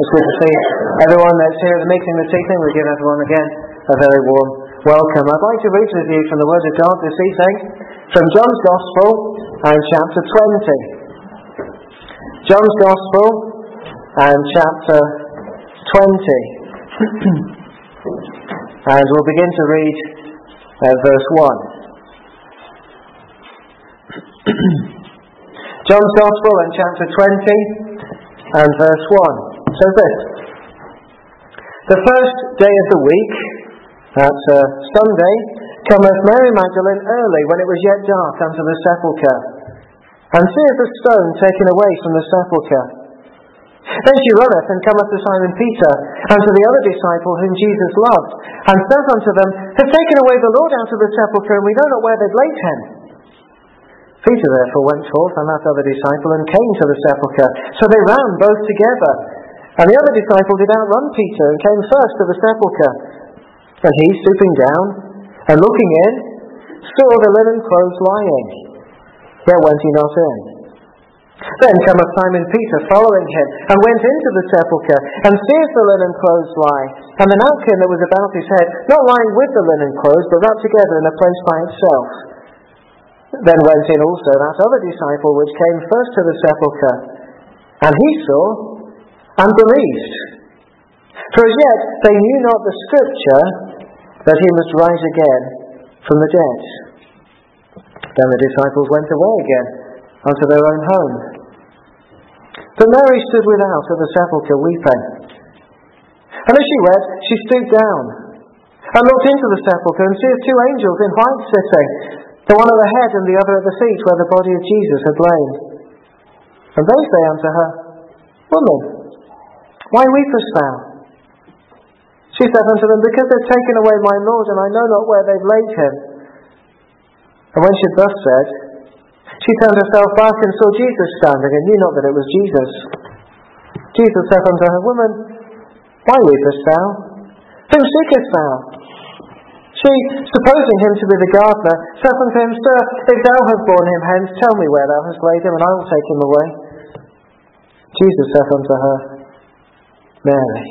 It's good to see everyone that's here at the meeting this evening. We give everyone again a very warm welcome. I'd like to read with you from the Word of God this evening from John's Gospel and chapter 20. John's Gospel and chapter 20. And we'll begin to read verse 1. John's Gospel and chapter 20 and verse 1. Says this: The first day of the week, that's Sunday, cometh Mary Magdalene early, when it was yet dark, unto the sepulchre, and seeth the stone taken away from the sepulchre. Then she runneth, and cometh to Simon Peter, and to the other disciple whom Jesus loved, and saith unto them, Have taken away the Lord out of the sepulchre, and we know not where they've laid him. Peter therefore went forth, and that other disciple, and came to the sepulchre. So they ran both together. And the other disciple did outrun Peter, and came first to the sepulchre. And he, stooping down, and looking in, saw the linen clothes lying. Yet went he not in. Then cometh Simon Peter, following him, and went into the sepulchre, and seeth the linen clothes lie, and the napkin that was about his head, not lying with the linen clothes, but wrapped together in a place by itself. Then went in also that other disciple which came first to the sepulchre, and he saw and believed. For as yet they knew not the Scripture, that he must rise again from the dead. Then the disciples went away again unto their own home. But Mary stood without at the sepulchre weeping. And as she wept, she stooped down, and looked into the sepulchre, and seeth two angels in white sitting, the one at the head and the other at the feet, where the body of Jesus had lain. And they say unto her, Woman, why weepest thou? She said unto them, Because they've taken away my Lord, and I know not where they've laid him. And when she had thus said, she turned herself back and saw Jesus standing, and knew not that it was Jesus. Jesus said unto her, Woman, why weepest thou? Whom seekest thou? She, supposing him to be the gardener, said unto him, Sir, if thou hast borne him hence, tell me where thou hast laid him, and I will take him away. Jesus said unto her, Mary.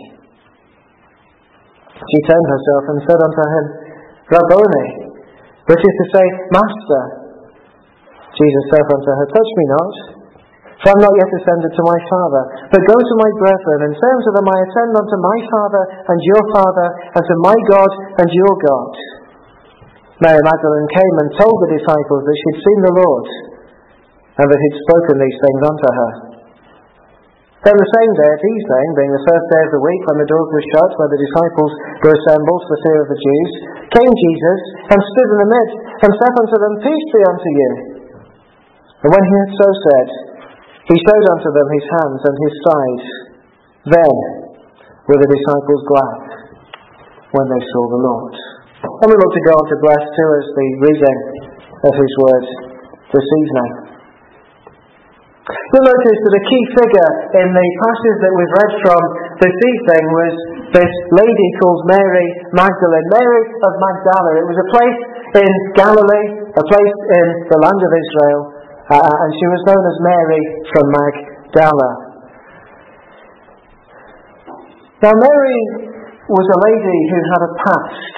She turned herself and said unto him, Rabboni, which is to say, Master. Jesus said unto her, Touch me not, for I am not yet ascended to my Father, but go to my brethren, and say unto them, I ascend unto my Father and your Father, and to my God and your God. Mary Magdalene came and told the disciples that she had seen the Lord, and that he had spoken these things unto her. Then the same day at evening, being the first day of the week, when the doors were shut, where the disciples were assembled for fear of the Jews, came Jesus, and stood in the midst, and said unto them, Peace be unto you. And when he had so said, he showed unto them his hands and his side. Then were the disciples glad when they saw the Lord. And we look to God to bless to us the reading of his word this evening. You'll notice that a key figure in the passage that we've read from this evening was this lady called Mary Magdalene, Mary of Magdala. It was a place in Galilee, a place in the land of Israel, and she was known as Mary from Magdala. Now Mary was a lady who had a past.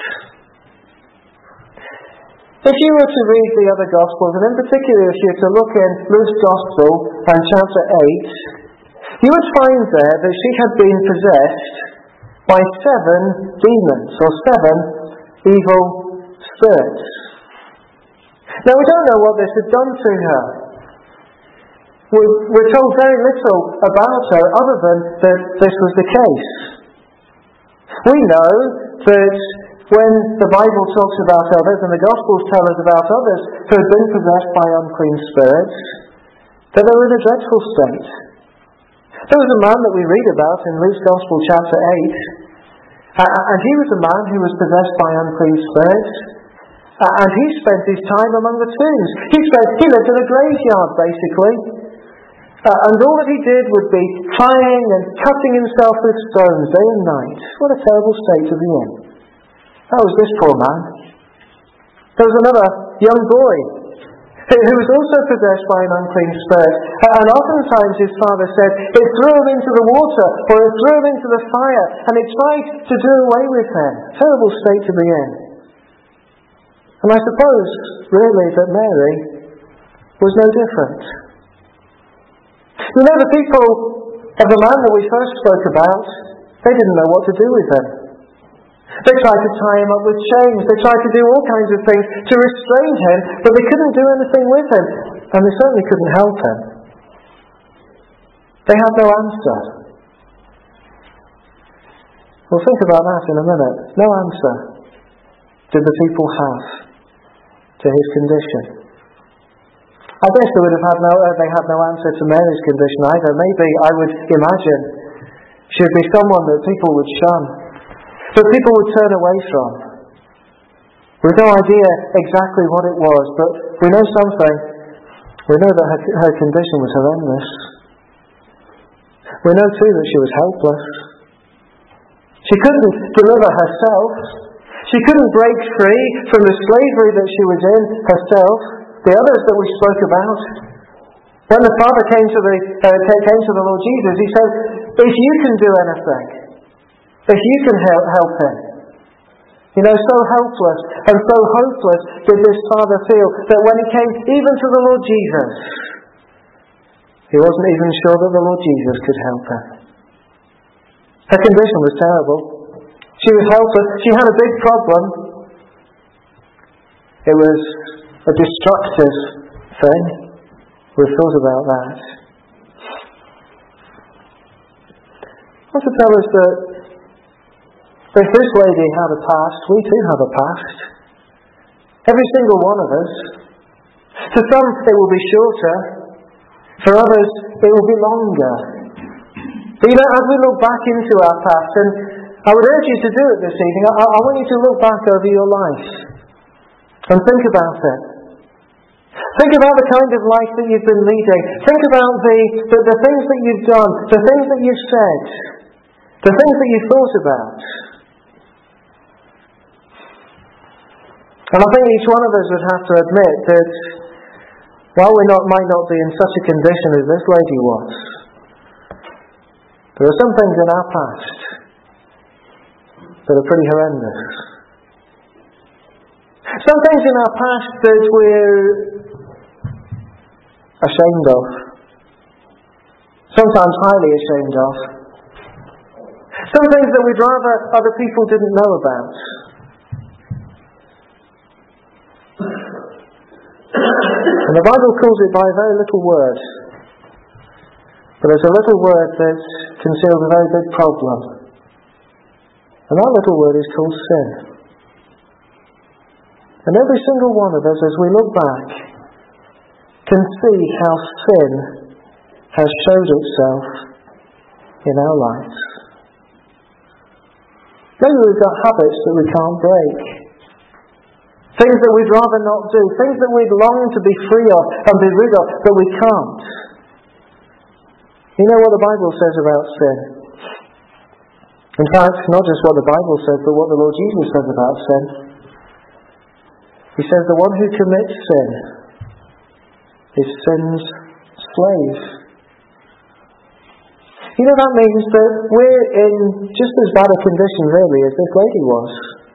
If you were to read the other Gospels, and in particular if you were to look in Luke's Gospel and chapter 8, you would find there that she had been possessed by 7 demons, or 7 evil spirits. Now we don't know what this had done to her. We're told very little about her other than that this was the case. We know that when the Bible talks about others, and the Gospels tell us about others who had been possessed by unclean spirits, that they were in a dreadful state. There was a man that we read about in Luke's Gospel chapter 8, and he was a man who was possessed by unclean spirits, and he spent his time among the tombs. He lived in a graveyard, basically. And all that he did would be trying and cutting himself with stones day and night. What a terrible state to be in. That was this poor man. There was another young boy who was also possessed by an unclean spirit. And oftentimes his father said, it threw him into the water, or it threw him into the fire, and it tried to do away with him. Terrible state to be in. And I suppose, really, that Mary was no different. You know, the people of the man that we first spoke about, they didn't know what to do with him. They tried to tie him up with chains. They tried to do all kinds of things to restrain him, but they couldn't do anything with him. And they certainly couldn't help him. They had no answer. We'll think about that in a minute. No answer did the people have to his condition. I guess they had no answer to Mary's condition either. Maybe, I would imagine, she would be someone that people would shun, that people would turn away from. We've no idea exactly what it was, but we know something. We know that her condition was horrendous. We know too that she was helpless. She couldn't deliver herself. She couldn't break free from the slavery that she was in herself. The others that we spoke about. When the Father came to the Lord Jesus, he said, if you can do anything, if you can help him. You know, so helpless and so hopeless did this Father feel that when he came even to the Lord Jesus, he wasn't even sure that the Lord Jesus could help her. Her condition was terrible. She was helpless. She had a big problem. It was a destructive thing. We've thought about that. I want to tell us that if this lady had a past, we too have a past. Every single one of us. For some it will be shorter. For others it will be longer. But you know, as we look back into our past, and I would urge you to do it this evening, I want you to look back over your life and think about it. Think about the kind of life that you've been leading. Think about the things that you've done, the things that you've said, the things that you've thought about. And I think each one of us would have to admit that while we might not be in such a condition as this lady was, there are some things in our past that are pretty horrendous. Some things in our past that we're ashamed of. Sometimes highly ashamed of. Some things that we'd rather other people didn't know about. And the Bible calls it by a very little word. But there's a little word that conceals a very big problem. And that little word is called sin. And every single one of us, as we look back, can see how sin has showed itself in our lives. Maybe we've got habits that we can't break. Things that we'd rather not do. Things that we'd long to be free of and be rid of, but we can't. You know what the Bible says about sin? In fact, not just what the Bible says, but what the Lord Jesus says about sin. He says the one who commits sin is sin's slave. You know, that means that we're in just as bad a condition, really, as this lady was.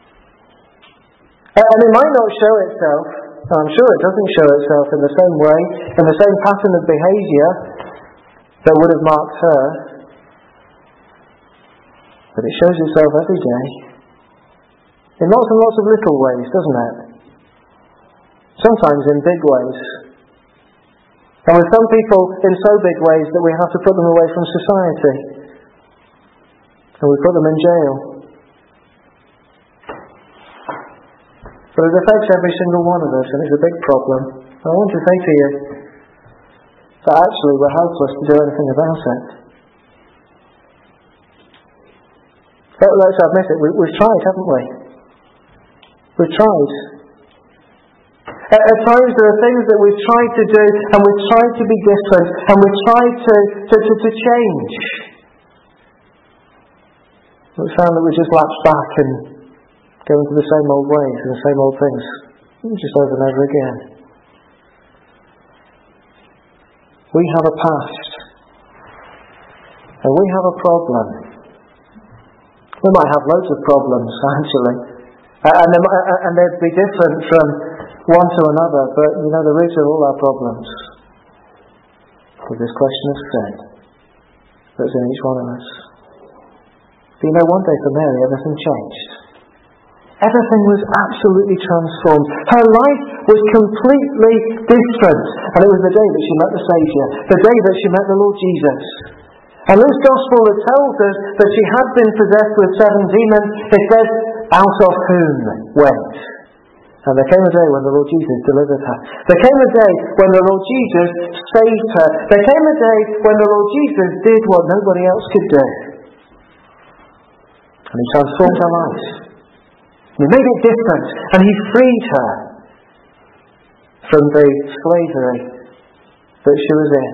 And it might not show itself, I'm sure it doesn't show itself in the same way, in the same pattern of behaviour that would have marked her. But it shows itself every day. In lots and lots of little ways, doesn't it? Sometimes in big ways. And with some people in so big ways that we have to put them away from society. And we put them in jail. But it affects every single one of us, and it's a big problem. I want to say to you that actually we're helpless to do anything about it. But let's admit it, we've tried, haven't we? We've tried. At times there are things that we've tried to do, and we've tried to be different, and we've tried to change. But we found that we just lapse back and go into the same old ways and the same old things, just over and over again. We have a past. And we have a problem. We might have loads of problems, actually. And they'd be different from one to another, but the root of all our problems is this question of sin that's in each one of us. But one day for Mary, everything changed. Everything was absolutely transformed. Her life was completely different. And it was the day that she met the Saviour, the day that she met the Lord Jesus. And Luke's Gospel that tells us that she had been possessed with 7 demons, it says, out of whom went. And there came a day when the Lord Jesus delivered her. There came a day when the Lord Jesus saved her. There came a day when the Lord Jesus did what nobody else could do. And He transformed her life. He made it different. And He freed her from the slavery that she was in.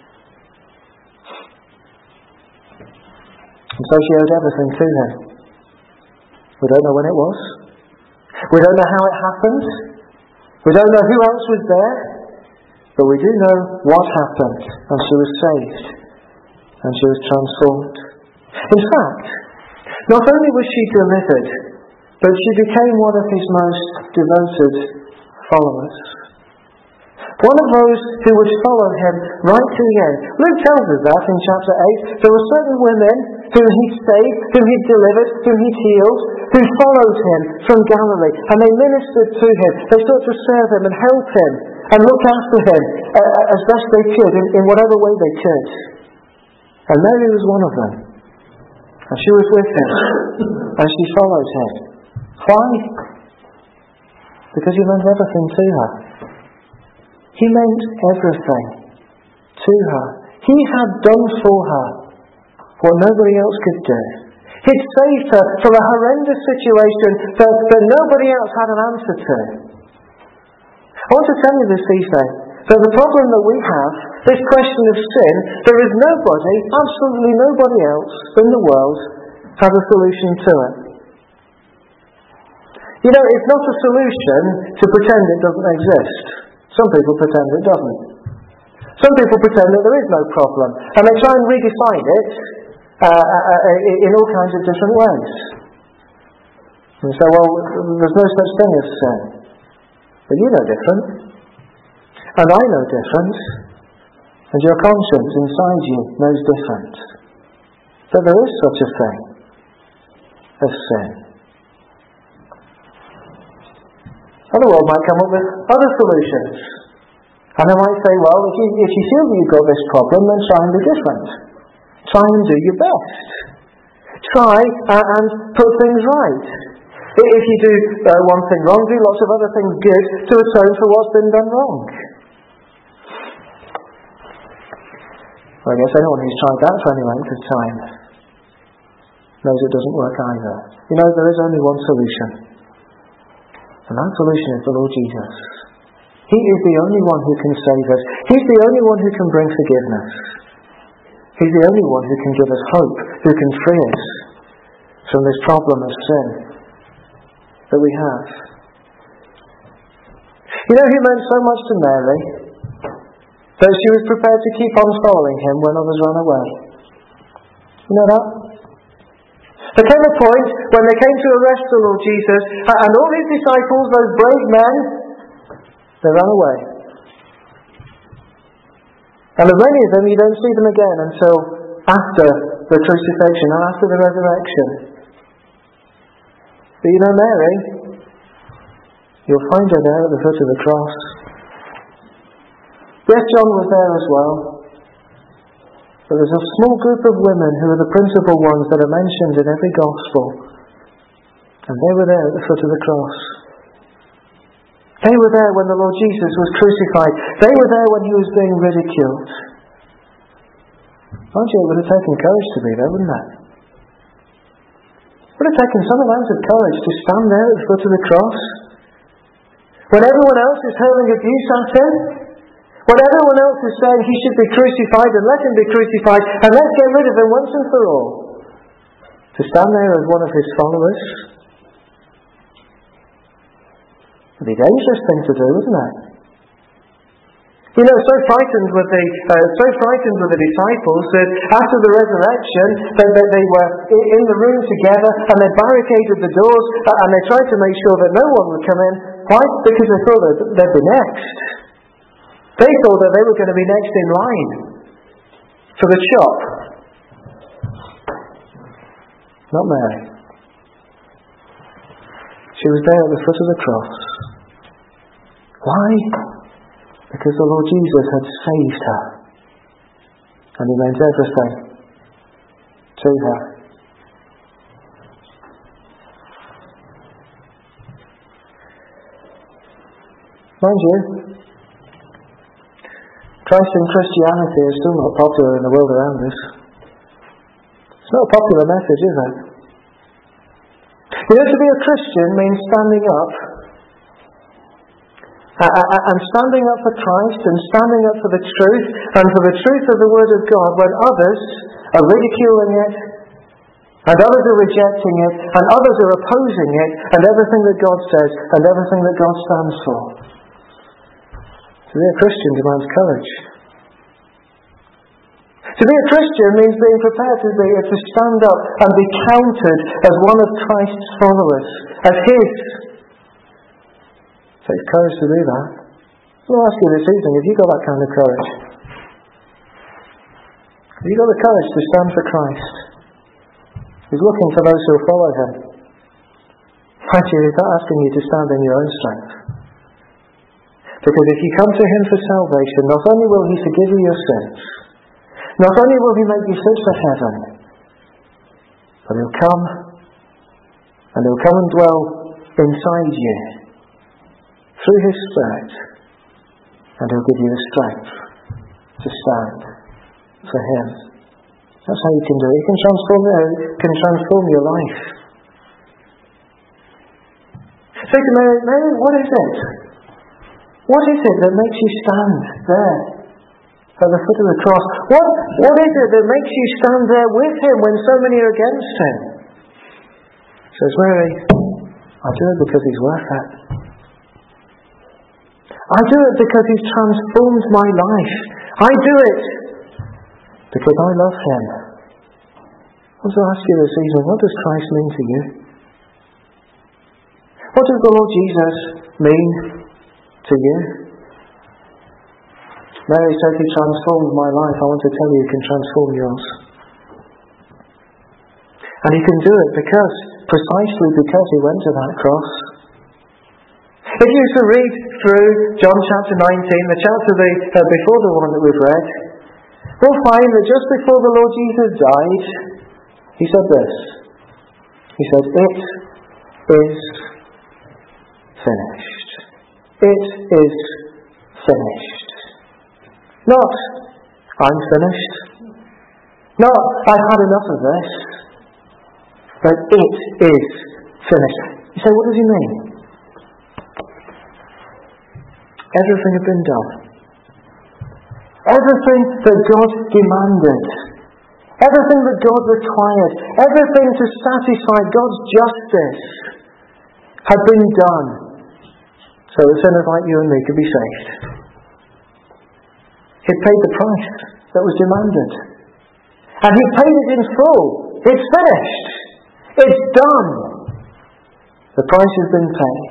And so she owed everything to Him. We don't know when it was. We don't know how it happened. We don't know who else was there. But we do know what happened. And she was saved. And she was transformed. In fact, not only was she delivered, but she became one of His most devoted followers. One of those who would follow Him right to the end. Luke tells us that in chapter 8. There were certain women whom He'd saved, whom He'd delivered, whom He'd healed, who followed Him from Galilee. And they ministered to Him. They sought to serve Him and help Him and look after Him as best they could in whatever way they could. And Mary was one of them. And she was with Him. And she followed Him. Why? Because He meant everything to her. He meant everything to her. He had done for her what nobody else could do. He'd saved her from a horrendous situation that nobody else had an answer to. I want to tell you this evening that the problem that we have, this question of sin, there is nobody, absolutely nobody else in the world has a solution to it. It's not a solution to pretend it doesn't exist. Some people pretend it doesn't. Some people pretend that there is no problem, and they try and redefine it in all kinds of different ways. And say, well, there's no such thing as sin. But you know different. And I know different. And your conscience inside you knows different. But there is such a thing as sin. The world might come up with other solutions. And they might say, well, if you feel that you've got this problem, then try and be different. Try and do your best. Try and put things right. If you do one thing wrong, do lots of other things good to atone for what's been done wrong. Well, I guess anyone who's tried that for any length of time knows it doesn't work either. There is only one solution. And that solution is the Lord Jesus. He is the only one who can save us. He's the only one who can bring forgiveness. He's the only one who can give us hope, who can free us from this problem of sin that we have. Who meant so much to Mary that she was prepared to keep on following Him when others ran away? You know that? There came a point when they came to arrest the Lord Jesus, and all His disciples, those brave men, they ran away. And of many of them, you don't see them again until after the crucifixion and after the resurrection. But Mary, you'll find her there at the foot of the cross. Yes, John was there as well. But there's a small group of women who are the principal ones that are mentioned in every gospel. And they were there at the foot of the cross. They were there when the Lord Jesus was crucified. They were there when He was being ridiculed. Mind you, it would have taken courage to be there, wouldn't it? It would have taken some amount of courage to stand there at the foot of the cross when everyone else is hurling abuse at Him. When everyone else is saying He should be crucified and let Him be crucified and let's get rid of Him once and for all. To stand there as one of His followers would be a dangerous thing to do, wouldn't it? So frightened were the disciples that after the resurrection, they were in the room together and they barricaded the doors and they tried to make sure that no one would come in. Why? Because they thought that they'd be next. They thought that they were going to be next in line for the chop. Not Mary. She was there at the foot of the cross. Why? Because the Lord Jesus had saved her. And He meant everything to her. Mind you, Christ and Christianity is still not popular in the world around us. It's not a popular message, is it? To be a Christian means standing up and standing up for Christ and standing up for the truth and for the truth of the Word of God when others are ridiculing it and others are rejecting it and others are opposing it and everything that God says and everything that God stands for. To be a Christian demands courage. To be a Christian means being prepared to stand up and be counted as one of Christ's followers, as His. It takes courage to do that. I'll ask you this evening, have you got that kind of courage? Have you got the courage to stand for Christ? He's looking for those who will follow Him. Mind you, He's not asking you to stand in your own strength. Because if you come to Him for salvation, not only will He forgive you your sins, not only will He make you fit for heaven, but He'll come and dwell inside you through His Spirit, and He'll give you the strength to stand for Him. That's how you can do it. He can transform your life. Say to Mary, Mary, what is it? What is it that makes you stand there at the foot of the cross? What is it that makes you stand there with Him when so many are against Him? Says Mary, I do it because He's worth it. I do it because He's transformed my life. I do it because I love Him. I want to ask you this evening, what does Christ mean to you? What does the Lord Jesus mean to you? Mary said, He transformed my life. I want to tell you, He can transform yours. And He can do it precisely because He went to that cross. If you were to read through John chapter 19, the chapter before the one that we've read, we'll find that just before the Lord Jesus died, He said this. He said, it is finished. It is finished. Not, I'm finished. Not, I've had enough of this. But it is finished. You say, what does He mean? Everything had been done. Everything that God demanded. Everything that God required. Everything to satisfy God's justice had been done. So that sinners like you and me could be saved. He paid the price that was demanded. And He paid it in full. It's finished. It's done. The price has been paid.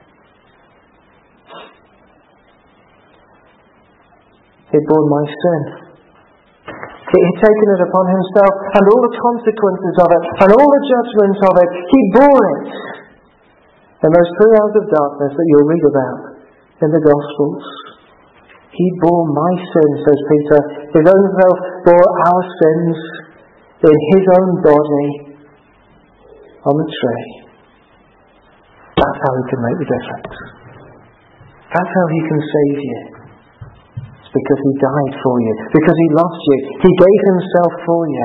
He'd borne my sin. He'd taken it upon Himself and all the consequences of it and all the judgment of it. He bore it. In those 3 hours of darkness that you'll read about in the Gospels. He bore my sins, says Peter. His own self bore our sins in His own body on the tree. That's how He can make the difference. That's how He can save you. It's because He died for you. Because He loved you. He gave Himself for you.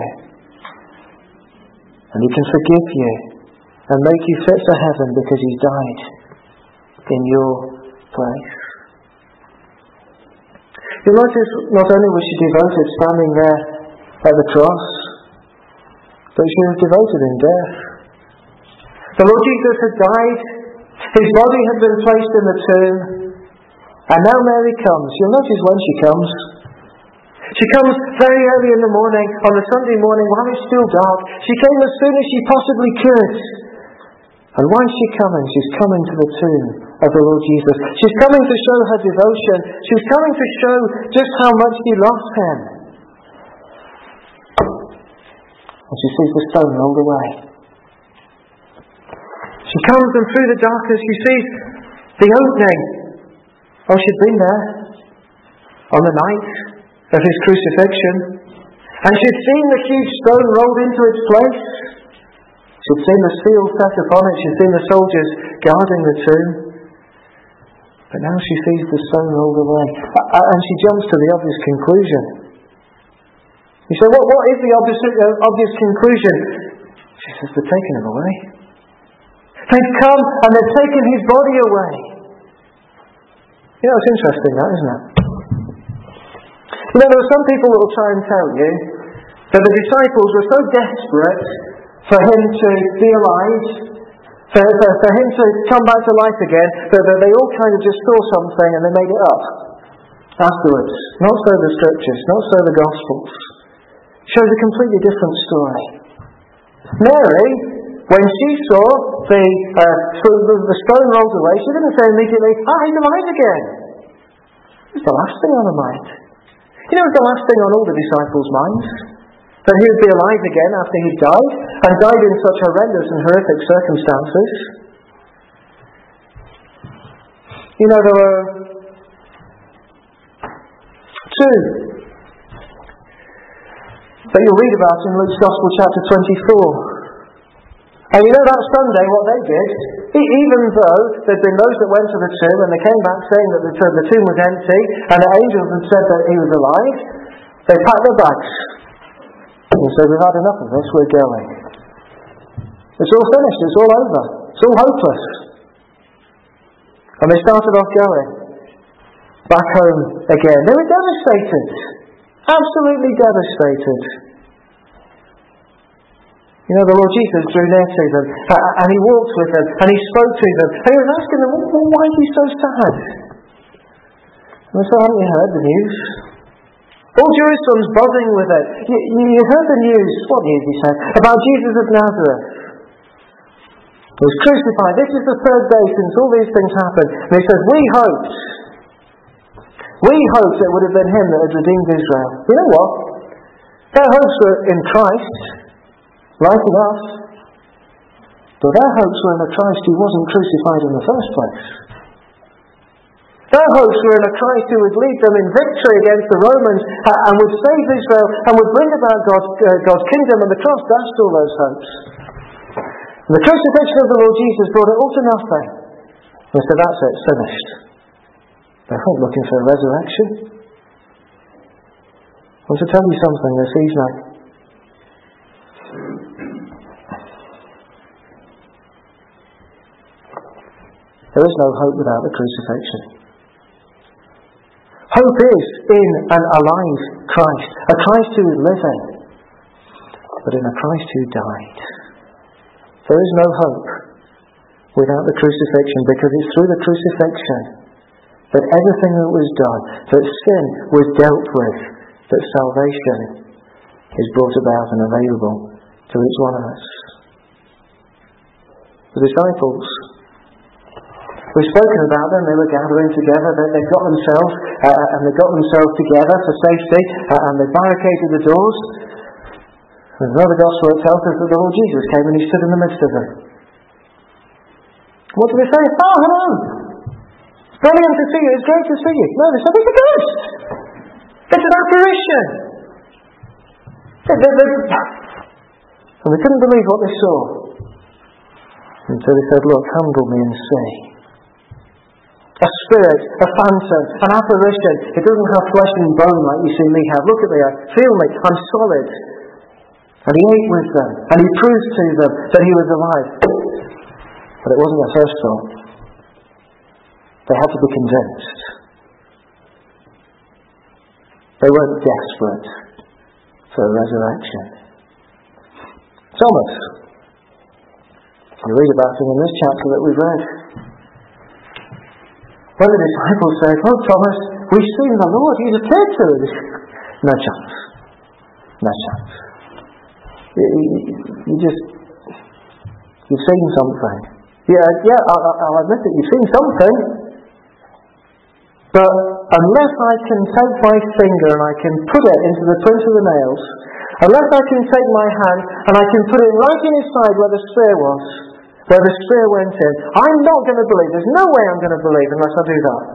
And He can forgive you and make you fit for heaven because He's died in your place. You notice not only was she devoted standing there at the cross, but she was devoted in death. The Lord Jesus had died. His body had been placed in the tomb. And now Mary comes. You'll notice when she comes. She comes very early in the morning, on the Sunday morning, while it's still dark. She came as soon as she possibly could. And why is she coming? She's coming to the tomb of the Lord Jesus. She's coming to show her devotion. She's coming to show just how much she loves him. And she sees the stone rolled away. She comes, and through the darkness she sees the opening. Oh, she'd been there on the night of his crucifixion. And she'd seen the huge stone rolled into its place. She'd seen the seal set upon it. She'd seen the soldiers guarding the tomb. But now she sees the stone rolled away. And she jumps to the obvious conclusion. You say, what is the obvious conclusion? She says, they've taken him away. They've come and they've taken his body away. You know, it's interesting that, isn't it? You know, there are some people that will try and tell you that the disciples were so desperate for him to be alive, for him to come back to life again, that they all kind of just saw something and they made it up afterwards. Not so the Scriptures, not so the Gospels. Shows a completely different story. Mary, when she saw the stone rolled away, she didn't say immediately, he's alive again. It was the last thing on her mind. You know, it was the last thing on all the disciples' minds. That he would be alive again after he died, and died in such horrendous and horrific circumstances. You know, there were two that you'll read about in Luke's Gospel chapter 24. And you know that Sunday what they did? Even though there'd been those that went to the tomb and they came back saying that the tomb was empty and the angels had said that he was alive, they packed their bags and said, we've had enough of this, we're going. It's all finished, it's all over, it's all hopeless. And they started off going back home again. They were devastated, absolutely devastated. You know, the Lord Jesus drew near to them, and he walked with them, and he spoke to them, and he was asking them, well, why are you so sad? And they said, haven't you heard the news? All Jerusalem's buzzing with it. You heard the news. What news, he said? About Jesus of Nazareth. He was crucified. This is the third day since all these things happened. And he says, we hoped it would have been him that had redeemed Israel. You know what? Their hopes were in Christ, like in us. But their hopes were in a Christ who wasn't crucified in the first place. Their hopes were in a Christ who would lead them in victory against the Romans and would save Israel and would bring about God's kingdom, and the cross dashed all those hopes. And the crucifixion of the Lord Jesus brought it all to nothing. And so that's it, it's finished. They weren't looking for a resurrection. I want to tell you something this evening. There is no hope without the crucifixion. Hope is in an alive Christ, a Christ who is living, but in a Christ who died. There is no hope without the crucifixion, because it's through the crucifixion that everything that was done, that sin was dealt with, that salvation is brought about and available to each one of us. The disciples, we've spoken about them, they were gathering together, they got themselves together for safety, and they barricaded the doors. There's another gospel that tells us that the Lord Jesus came and he stood in the midst of them. What did they say? Oh, hello! It's brilliant to see you, it's great to see you. No, they said, it's a ghost! It's an apparition! And they couldn't believe what they saw. And so they said, look, handle me and see. A spirit, a phantom, an apparition. It doesn't have flesh and bone like you see me have. Look at me, feel me, I'm solid. And he ate with them, and he proved to them that he was alive. But it wasn't their first thought. They had to be convinced. They weren't desperate for a resurrection. Thomas. You read about him in this chapter that we've read. When the disciples say, "Oh, Thomas, we've seen the Lord, He's appeared to us." No chance. No chance. You've seen something. Yeah, I'll admit that you've seen something. But unless I can take my finger and I can put it into the print of the nails, unless I can take my hand and I can put it right in his side where the spear was, where the spear went in, I'm not going to believe. There's no way I'm going to believe unless I do that.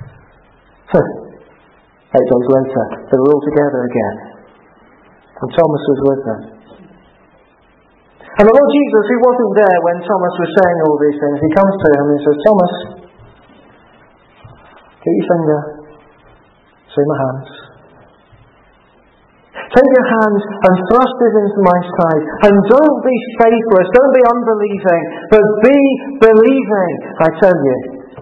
8 days later, they were all together again. And Thomas was with them. And the Lord Jesus, who wasn't there when Thomas was saying all these things, he comes to him and he says, "Thomas, get your finger, see my hands. Take your hands and thrust it into my side. And don't be faithless, don't be unbelieving, but be believing, I tell you."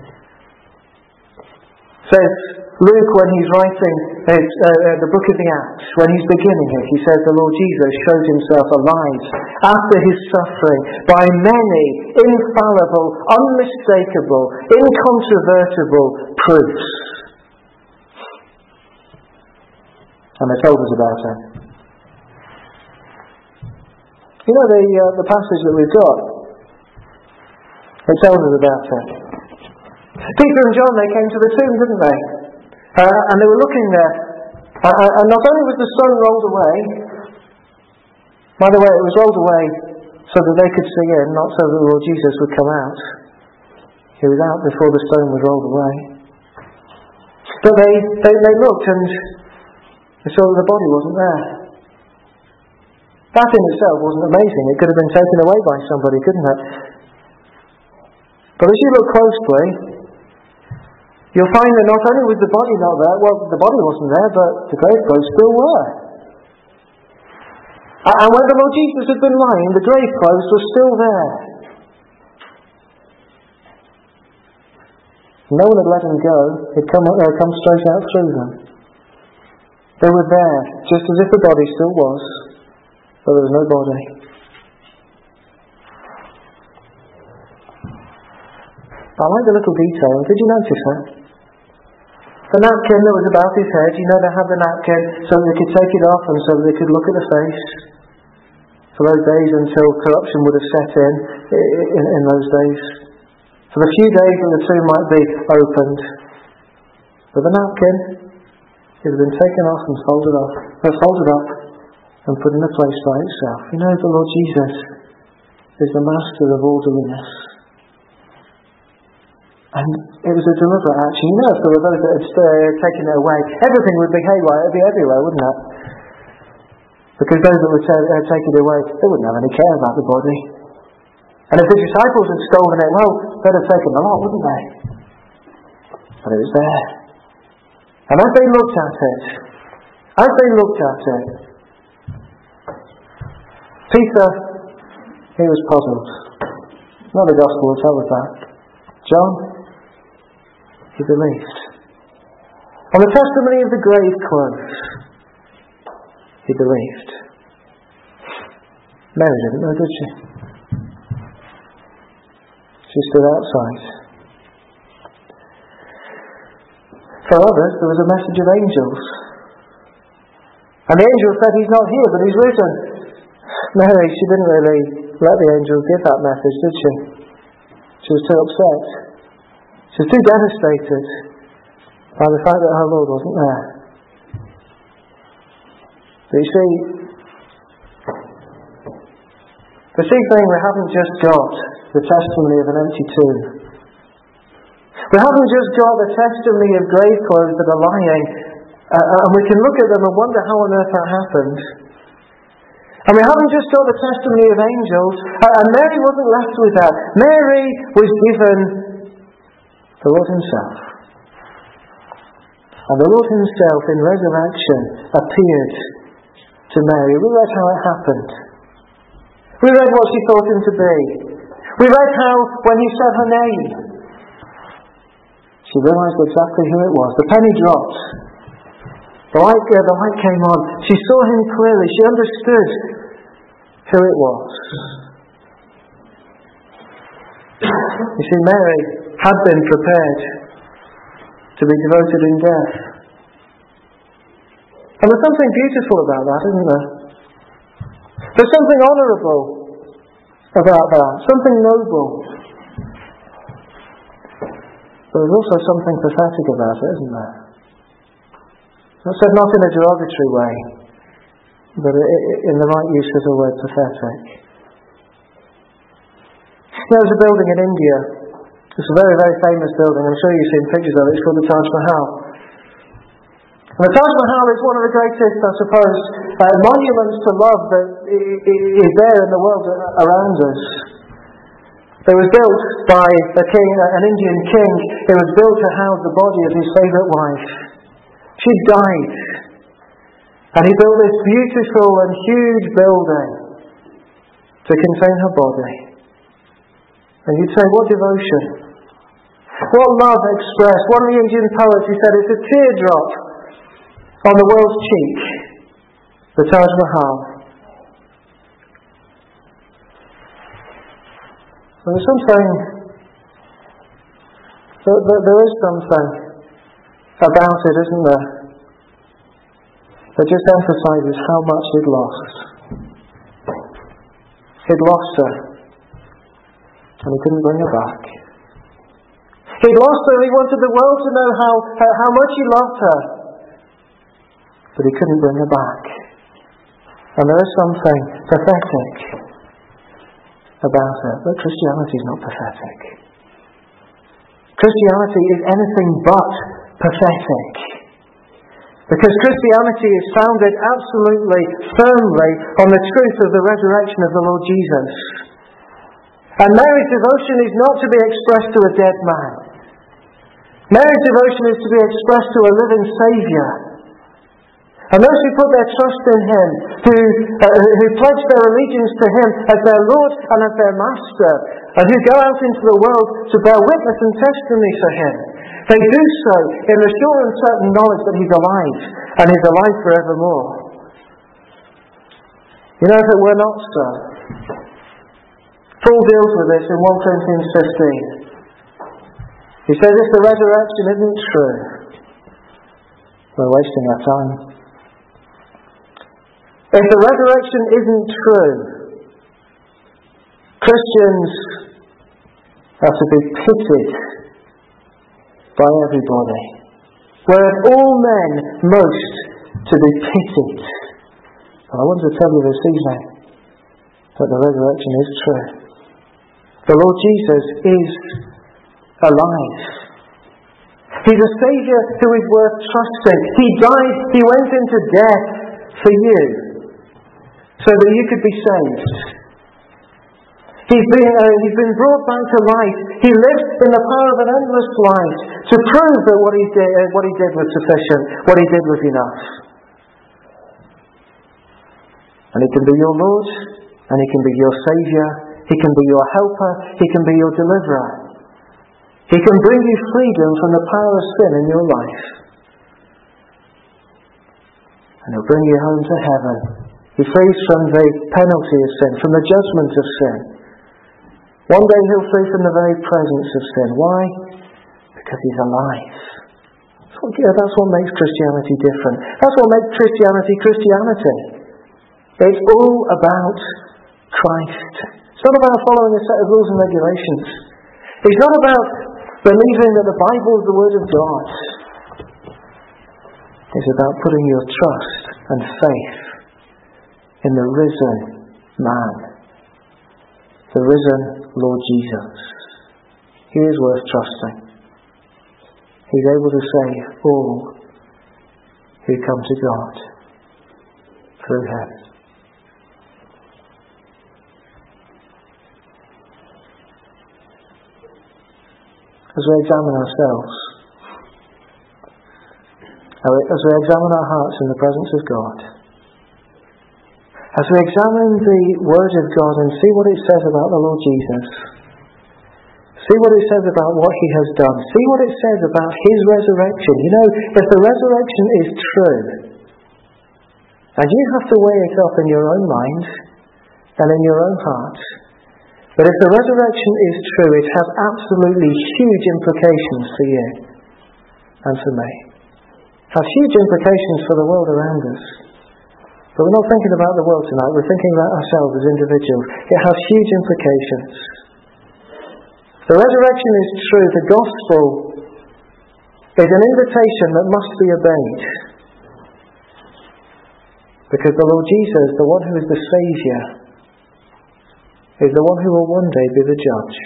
Says Luke, when he's writing the book of the Acts, when he's beginning it, he says the Lord Jesus showed himself alive after his suffering by many infallible, unmistakable, incontrovertible proofs. And they told us about it. You know the passage that we've got? It tells us about it. Peter and John, they came to the tomb, didn't they? And they were looking there. And not only was the stone rolled away, by the way, it was rolled away so that they could see in, not so that the Lord Jesus would come out. He was out before the stone was rolled away. But they looked and they saw that the body wasn't there. That in itself wasn't amazing. It could have been taken away by somebody, couldn't it? But as you look closely, you'll find that not only was the body not there, well, the body wasn't there, but the grave clothes still were. And where the Lord Jesus had been lying, the grave clothes were still there. No one had let him go. He'd come straight out through them. They were there, just as if the body still was, but there was no body. I like the little detail. Did you notice that? The napkin that was about his head, you know, they had the napkin so that they could take it off and so that they could look at the face. For those days until corruption would have set in those days. For the few days that the tomb might be opened. But the napkin, it had been taken off and folded up and put in a place by itself. You know, the Lord Jesus is the master of orderliness. And it was a deliberate action. You know, if there were those that had taken it away, everything would be haywire, it would be everywhere, wouldn't it? Because those that would take it away, they wouldn't have any care about the body. And if the disciples had stolen it, well, they'd have taken the lot, wouldn't they? But it was there. And as they looked at it, Peter, he was puzzled. Not the gospel will tell us that. John, he believed. On the testimony of the grave clothes, he believed. Mary didn't know, did she? She stood outside. For others, there was a message of angels. And the angel said, "He's not here, but he's risen." Mary, she didn't really let the angels give that message, did she? She was too upset. She was too devastated by the fact that her Lord wasn't there. But you see, the chief thing, we haven't just got the testimony of an empty tomb. We haven't just got the testimony of grave clothes that are lying, and we can look at them and wonder how on earth that happened. And we haven't just got the testimony of angels, and Mary wasn't left with that. Mary was given the Lord Himself. And the Lord Himself in resurrection appeared to Mary. We read how it happened. We read what she thought Him to be. We read how, when He said her name, she realised exactly who it was. The penny dropped. The light came on. She saw Him clearly. She understood who it was. You see, Mary had been prepared. to be devoted in death. And there's something beautiful about that, isn't there? There's something honourable about that, something noble. But there's also something pathetic about it, isn't there? That's said not in a derogatory way, but in the right use of the word pathetic. There's a building in India. It's a very, very famous building. I'm sure you've seen pictures of it. It's called the Taj Mahal. And the Taj Mahal is one of the greatest, I suppose, monuments to love that is there in the world around us. It was built by an Indian king. It was built to house the body of his favourite wife. She died. And he built this beautiful and huge building to contain her body. And you'd say, what devotion? What love expressed? One of the Indian poets, he said, it's a teardrop on the world's cheek. The Taj Mahal. There is something about it, isn't there, that just emphasises how much he'd lost. He'd lost her, and he couldn't bring her back. He'd lost her, and he wanted the world to know how much he loved her, but he couldn't bring her back. And there is something pathetic about it, but Christianity is not pathetic. Christianity is anything but pathetic. Because Christianity is founded absolutely firmly on the truth of the resurrection of the Lord Jesus. And Mary's devotion is not to be expressed to a dead man. Mary's devotion is to be expressed to a living Saviour. And those who put their trust in Him, who pledge their allegiance to Him as their Lord and as their Master, and who go out into the world to bear witness and testimony for Him, they do so in the sure and certain knowledge that He's alive, and He's alive forevermore. You know, if it were not so, Paul deals with this in 1 Corinthians 15. He says, if the resurrection isn't true, we're wasting our time. If the resurrection isn't true, Christians are to be pitied by everybody. Whereas all men most to be pitied. But I want to tell you this evening that the resurrection is true. The Lord Jesus is alive. He's a Saviour who is worth trusting. He died, He went into death for you, so that you could be saved. He's been brought back to life. He lived in the power of an endless life to prove that what he did was sufficient, what He did was enough. And He can be your Lord, and He can be your Saviour, He can be your helper, He can be your deliverer. He can bring you freedom from the power of sin in your life. And He'll bring you home to heaven. He frees from the penalty of sin, from the judgment of sin. One day He'll free from the very presence of sin. Why? Because He's alive. That's what makes Christianity different. That's what makes Christianity Christianity. It's all about Christ. It's not about following a set of rules and regulations. It's not about believing that the Bible is the Word of God. It's about putting your trust and faith in the risen man, the risen Lord Jesus. He is worth trusting. He's able to save all who come to God through Him. As we examine ourselves, as we examine our hearts in the presence of God, as we examine the Word of God and see what it says about the Lord Jesus, see what it says about what He has done, see what it says about His resurrection. You know, if the resurrection is true, and you have to weigh it up in your own mind and in your own heart, but if the resurrection is true, it has absolutely huge implications for you. and for me. Has huge implications for the world around us. But we're not thinking about the world tonight, we're thinking about ourselves as individuals. It has huge implications. The resurrection is true. The gospel is an invitation that must be obeyed. Because the Lord Jesus, the one who is the Saviour, is the one who will one day be the judge.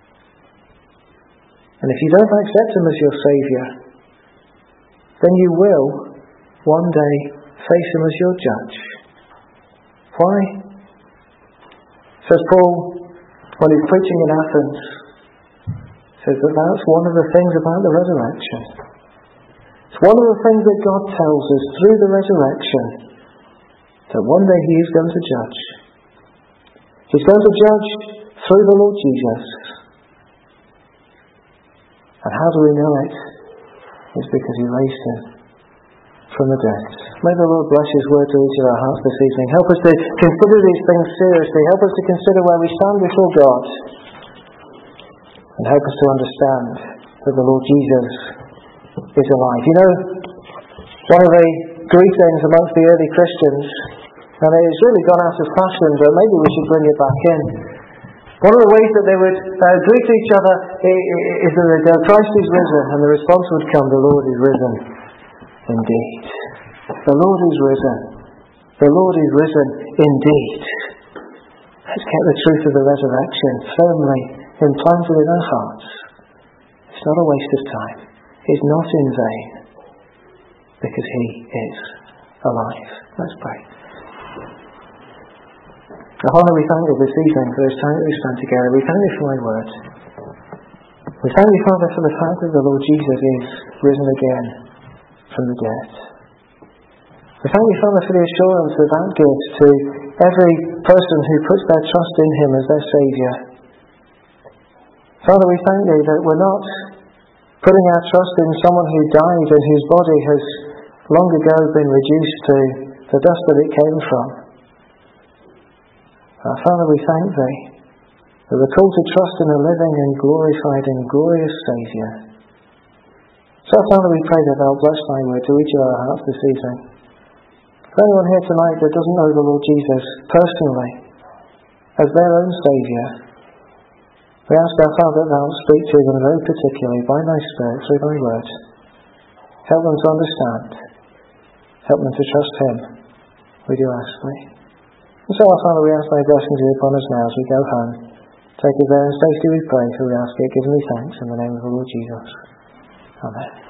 And if you don't accept Him as your Saviour, then you will one day face Him as your judge. Why? Says Paul, when he's preaching in Athens, says that that's one of the things about the resurrection. It's one of the things that God tells us through the resurrection, that one day He is going to judge. He's going to judge through the Lord Jesus. And how do we know it? It's because He raised Him from the dead. May the Lord bless His word to each of our hearts this evening. Help us to consider these things seriously. Help us to consider where we stand before God. And help us to understand that the Lord Jesus is alive. You know, one of the greetings amongst the early Christians, and it's really gone out of fashion, but maybe we should bring it back in. One of the ways that they would greet each other is that they'd go, Christ is risen, and the response would come, the Lord is risen indeed. The Lord is risen. The Lord is risen indeed. Let's get the truth of the resurrection firmly implanted in our hearts. It's not a waste of time. It's not in vain, because He is alive. Let's pray. Father, we thank You this evening for this time that we spent together. We thank You for Thy word. We thank You, Father, for the fact that the Lord Jesus is risen again from the dead. We thank You, Father, for the assurance that that gives to every person who puts their trust in Him as their Saviour. Father, we thank You that we're not putting our trust in someone who died and whose body has long ago been reduced to the dust that it came from. Father, we thank Thee that we're called to trust in a living and glorified and glorious Saviour. So, Father, we pray that Thou bless Thy word to each of our hearts this evening. For anyone here tonight that doesn't know the Lord Jesus personally as their own Saviour, we ask our Father that Thou speak to them very particularly by Thy Spirit through Thy word. Help them to understand. Help them to trust Him. We do ask Thee. And so, our Father, we ask Thy blessings to be upon us now as we go home. Take us there in safety, we pray, for we ask it, giving Thee thanks in the name of the Lord Jesus. Amen.